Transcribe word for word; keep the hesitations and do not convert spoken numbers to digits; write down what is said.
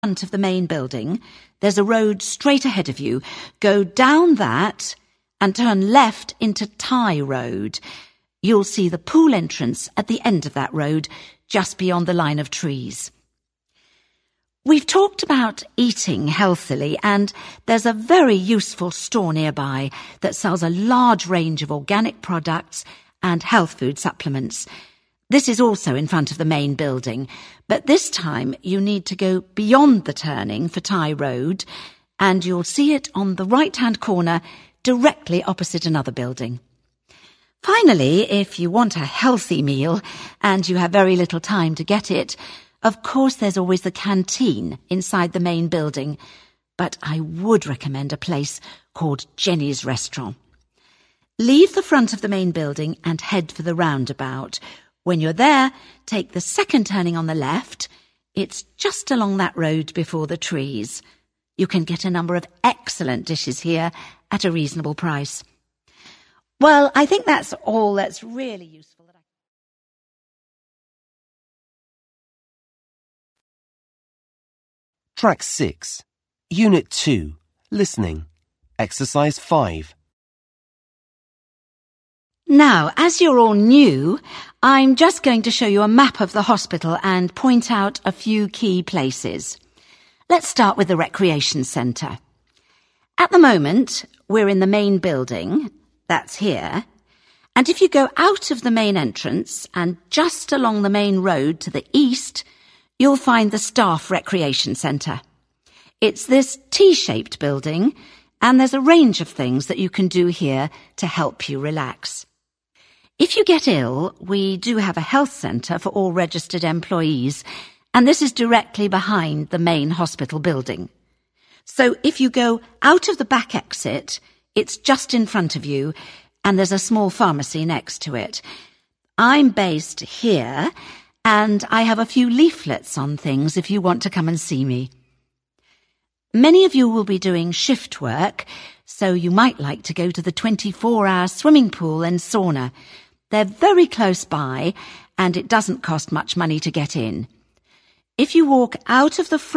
front of the main building, there's a road straight ahead of you. Go down that and turn left into Tye Road. You'll see the pool entrance at the end of that road, just beyond the line of trees. We've talked about eating healthily, and there's a very useful store nearby that sells a large range of organic products and health food supplements. This is also in front of the main building, but this time you need to go beyond the turning for Tye Road, and you'll see it on the right-hand corner, directly opposite another building. Finally, if you want a healthy meal and you have very little time to get it, of course there's always the canteen inside the main building, but I would recommend a place called Jenny's Restaurant. Leave the front of the main building and head for the roundabout. When you're there, take the second turning on the left. It's just along that road before the trees. You can get a number of excellent dishes here at a reasonable price. Well, I think that's all that's really useful. That I... Track six, Unit two, Listening, Exercise five. Now, as you're all new, I'm just going to show you a map of the hospital and point out a few key places. Let's start with the recreation centre. At the moment, we're in the main building. That's here. And if you go out of the main entrance and just along the main road to the east, you'll find the Staff Recreation Centre. It's this T-shaped building, and there's a range of things that you can do here to help you relax. If you get ill, we do have a health centre for all registered employees, and this is directly behind the main hospital building. So if you go out of the back exit, it's just in front of you, and there's a small pharmacy next to it. I'm based here, and I have a few leaflets on things if you want to come and see me. Many of you will be doing shift work, so you might like to go to the twenty-four hour swimming pool and sauna. They're very close by, and it doesn't cost much money to get in. If you walk out of the